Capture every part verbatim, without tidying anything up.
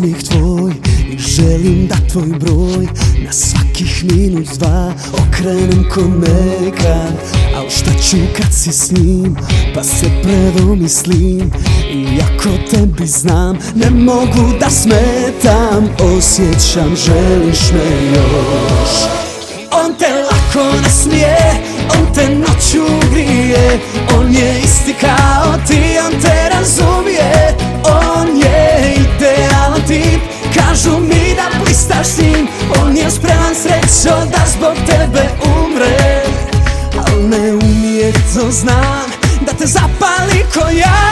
osmijeh tvoj i želim da tvoj broj na svakih minut dva okrenem ko nekad. Al šta ću kad si s njim, pa se predomislim, iako tebi znam ne mogu da smetam. Osjećam, želiš me još. On te lako nasmije, on te noću grije, on je isti kao ti, on te razumije. On je idealan tip, kažu mi da blistaš s njim. On je spreman srećo da zbog tebe umre, al ne umije, to znam, da te zapali ko ja.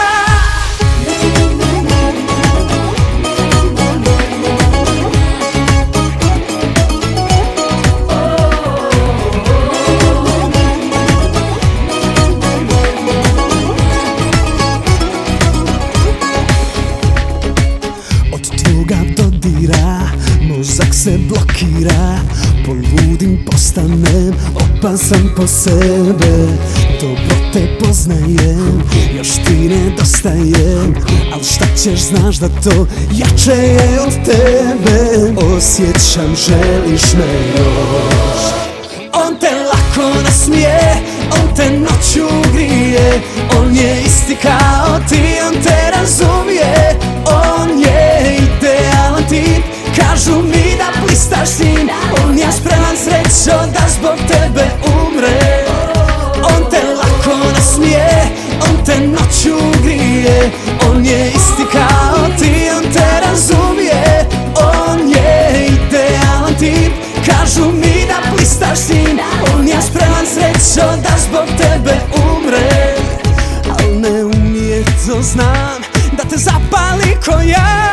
Mozak se blokira, poludim, postanem opasan po sebe. Dobro te poznajem, još ti nedostajem, al šta ćeš, znaš da to jače je od tebe. Osjećam, želiš me još. On te lako nasmije, on te noću grije, on je isti kao ti, on te razumije. On je idealan tip, kažu mi da blistaš s njim. On je spreman srećo da zbog tebe umre. On te lako nasmije, on te noću grije, on je isti kao ti, on te razumije. On je idealan tip, kažu mi da blistaš s njim. On je spreman srećo da zbog tebe umre, al ne umije, to znam, da te zapali ko ja.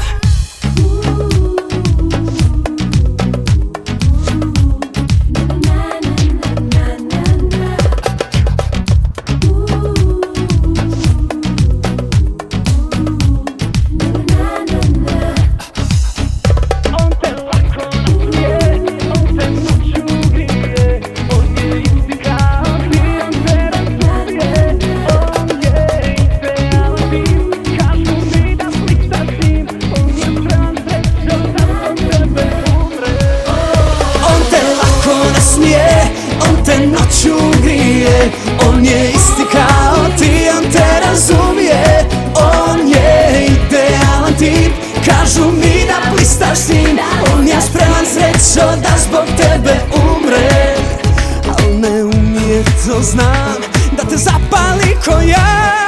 On te noću grije, on je isti kao ti, on te razumije. On je idealan tip, kažu mi da blistaš s njim. On je spreman srećo da zbog tebe umre, al ne umije, to znam, da te zapali ko ja.